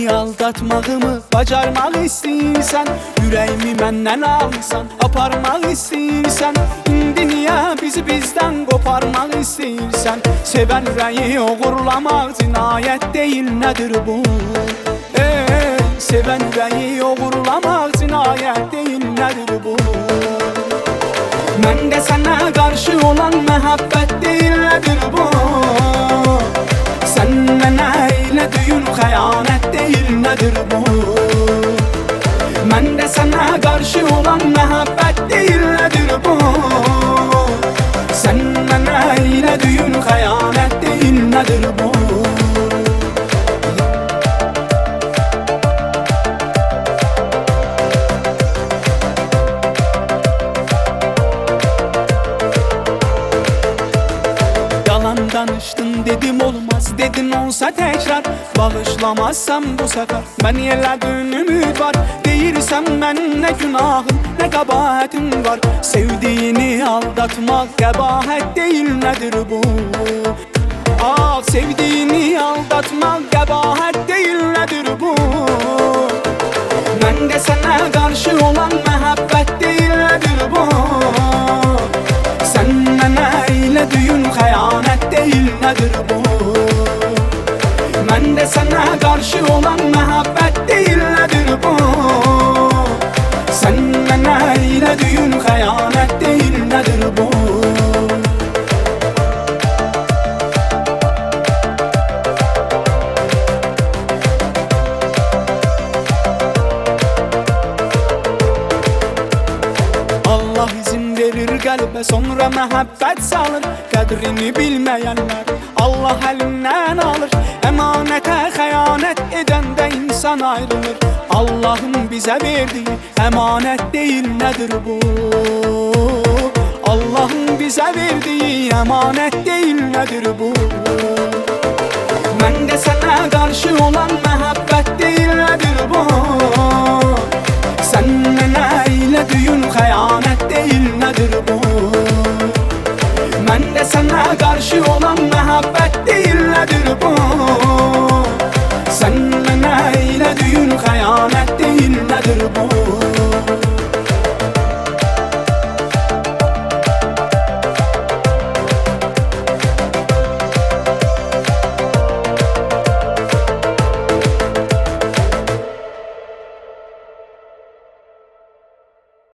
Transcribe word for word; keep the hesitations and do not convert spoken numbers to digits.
Sevdiğini aldatmağımı bacarmaq istəyirsən, ürəyimi məndən alsan, aparmaq istəyirsən. İndi niyə bizi bizdən qoparmaq istəyirsən? Sevən ürəyi oğurlamaq cinayət deyil, nədir bu? Ey, sevən ürəyi oğurlamaq cinayət deyil, nədir bu? Məndə sənə qarşı olan məhəbbət deyil, nədir bu? Sən mənə eylədiyin xəyanət deyil, nədir bu? Məndə sənə qarşı olan məhəbbət deyil, nədir bu? Sən mənə eylədiyin xəyanət deyil, nədir bu? Danışdın dedim olmaz, dedin olsa tekrar. Bağışlamazsam bu sefer mən yerlədim ümid var. Deyirsən mənim nə günahım, nə qəbahətim var. Sevdiğini aldatmaq qəbahət deyil, nədir bu? Ah, sevdiğini aldatmaq qəbahət deyil, nədir bu? Məndə sənə qarşı olan məhəbbət deyil, nədir bu? Sən mənə eylədiyin xəyanət deyil, nədir bu? Məndə sənə qarşı olan məhəbbət deyil, nədir bu? Sən mənə eylədiyin xəyanət deyil, nədir bu? Allah izin verir qəlbə, sonra məhəbbət salır. Qədrini bilməyənlər Allah əlindən alır. Əmanətə xəyanət edəndə insan ayrılır. Allahın bizə verdiyi əmanət deyil, nədir bu? Allahın bizə verdiyi əmanət deyil, nədir bu? Məndə sənə qarşı olan məhəbbət deyil, nədir bu? Sən mənə eylədiyin xəyanət deyil, nədir bu? Məndə sənə qarşı olan